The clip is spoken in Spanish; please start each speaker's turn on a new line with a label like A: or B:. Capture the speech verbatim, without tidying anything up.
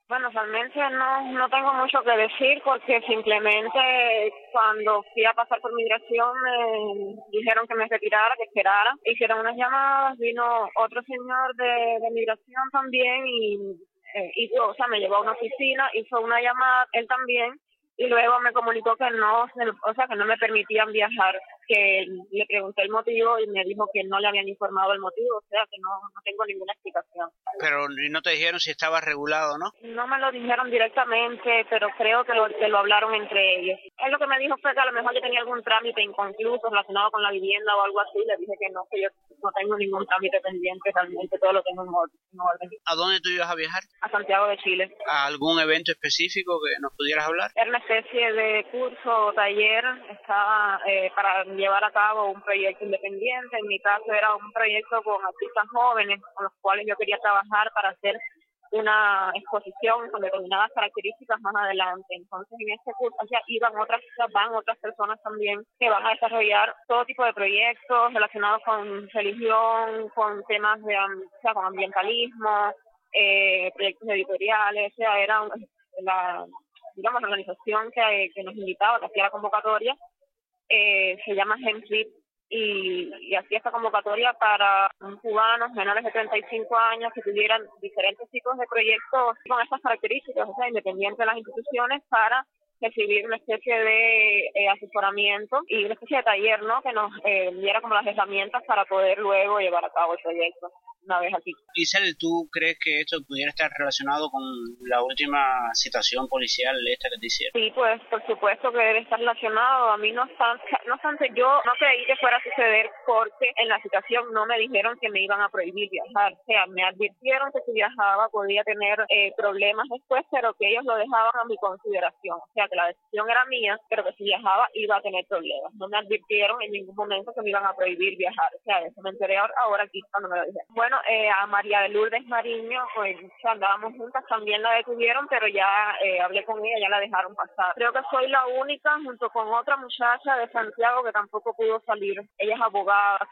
A: Bueno, realmente no, no tengo mucho que decir porque simplemente cuando fui a pasar por migración me dijeron que me retirara, que esperara. Hicieron unas llamadas, vino otro señor de, de migración también y, eh, y, o sea, me llevó a una oficina, hizo una llamada, él también, y luego me comunicó que no, o sea, que no me permitían viajar, que le pregunté el motivo y me dijo que no le habían informado el motivo, o sea, que no, no tengo ninguna explicación.
B: Pero no te dijeron si estaba regulado, ¿no?
A: No me lo dijeron directamente, pero creo que lo, que lo hablaron entre ellos. Él lo que me dijo fue que a lo mejor yo tenía algún trámite inconcluso relacionado con la vivienda o algo así. Le dije que no, que yo no tengo ningún trámite pendiente, realmente todo lo tengo en orden. En orden.
B: ¿A dónde tú ibas a viajar?
A: A Santiago de Chile.
B: ¿A algún evento específico que nos pudieras hablar?
A: Era una especie de curso o taller, estaba eh, para llevar a cabo un proyecto independiente. En mi caso era un proyecto con artistas jóvenes con los cuales yo quería trabajar para hacer una exposición con determinadas características más adelante. Entonces, en este curso ya iban otras, van otras personas también que van a desarrollar todo tipo de proyectos relacionados con religión, con temas de, o sea, con ambientalismo, eh, proyectos editoriales, o sea, era la, digamos, la organización que, que nos invitaba, que hacía la convocatoria, eh, se llama Hemfit, y, y hacía esta convocatoria para cubanos menores de treinta y cinco años que tuvieran diferentes tipos de proyectos con estas características, o sea, independientes de las instituciones, para recibir una especie de eh, asesoramiento y una especie de taller, ¿no?, que nos eh, diera como las herramientas para poder luego llevar a cabo el proyecto una vez aquí.
B: Giselle, ¿tú crees que esto pudiera estar relacionado con la última citación policial esta que te hicieron?
A: Sí, pues por supuesto que debe estar relacionado. A mí no obstante, no obstante, yo no creí que fuera a suceder porque en la citación no me dijeron que me iban a prohibir viajar. O sea, me advirtieron que si viajaba podía tener eh, problemas después, pero que ellos lo dejaban a mi consideración. O sea, que la decisión era mía, pero que si viajaba iba a tener problemas. No me advirtieron en ningún momento que me iban a prohibir viajar. O sea, eso me enteré ahora aquí cuando me lo dijeron. Bueno, eh, a María de Lourdes Mariño, pues o sea, andábamos juntas, también la detuvieron, pero ya eh, hablé con ella, ya la dejaron pasar. Creo que soy la única, junto con otra muchacha de Santiago, que tampoco pudo salir. Ella es abogada.